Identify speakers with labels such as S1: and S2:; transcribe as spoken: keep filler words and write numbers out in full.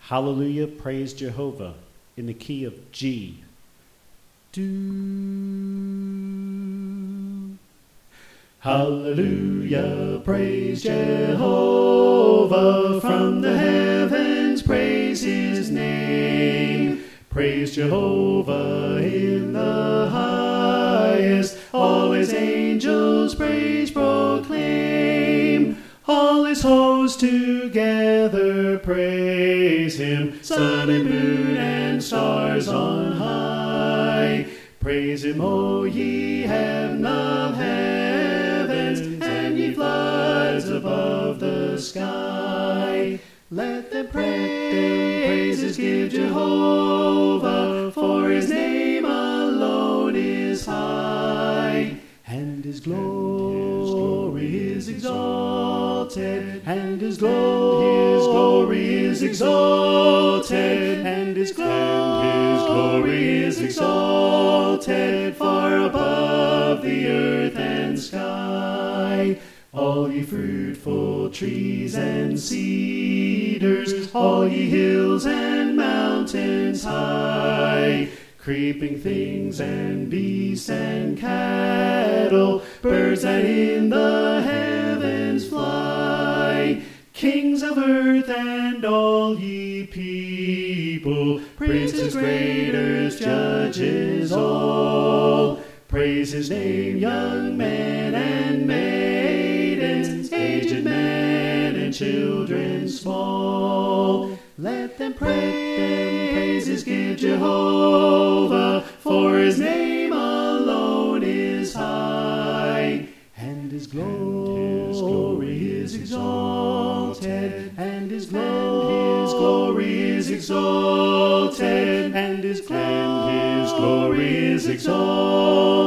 S1: Hallelujah, praise Jehovah in the key of G. Do. Hallelujah, praise Jehovah from the heavens, praise his name. Praise Jehovah in the highest, all his angels praise proclaim. All his hosts together praise him, sun and moon and stars on high. Praise him, O ye heaven of heavens, and ye floods above the sky. Let them praise, praises give Jehovah, for his name alone is high. And his glory is exalted, and his glory is exalted, and his glory is exalted, far above the earth and sky. All ye fruitful trees and cedars, all ye hills and mountains high, creeping things and beasts and cattle, birds that in the heavens fly, kings of earth and all ye people, princes, greaters, judges all. Praise his name, young men and maidens, aged men and children small. Let them pray, them praises give Jehovah, for his name alone is high. And his glory is exalted, and his glory is exalted, and his glory is exalted,